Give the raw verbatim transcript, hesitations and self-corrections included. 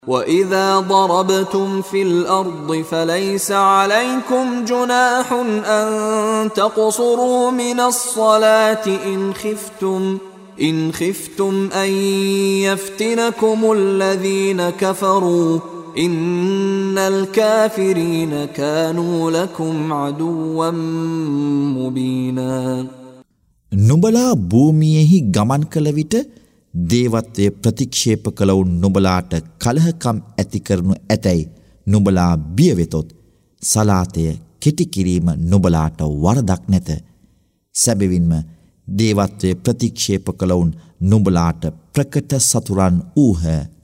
وَإِذَا ضَرَبْتُمْ فِي الْأَرْضِ فَلَيْسَ عَلَيْكُمْ جُنَاحٌ أَن تَقْصُرُوا مِنَ الصَّلَاةِ إِنْ خِفْتُمْ إِنْ خِفْتُمْ أَن يَفْتِنَكُمُ الَّذِينَ كَفَرُوا إِنَّ الْكَافِرِينَ كَانُوا لَكُمْ عَدُوًّا مُبِينًا. නුඹලා භූමියේහි ගමන් කළ විට දේවත්වය ප්‍රතික්ෂේප කළවුන් නුඹලාට කලහකම් ඇති කරනු ඇතැයි නුඹලා බිය වෙතොත් සලාතය කෙටි කිරීම නුඹලාට වරදක් නැත. සැබවින්ම දේවත්වය ප්‍රතික්ෂේප කළවුන් නුඹලාට ප්‍රකට සතුරන් වූහ.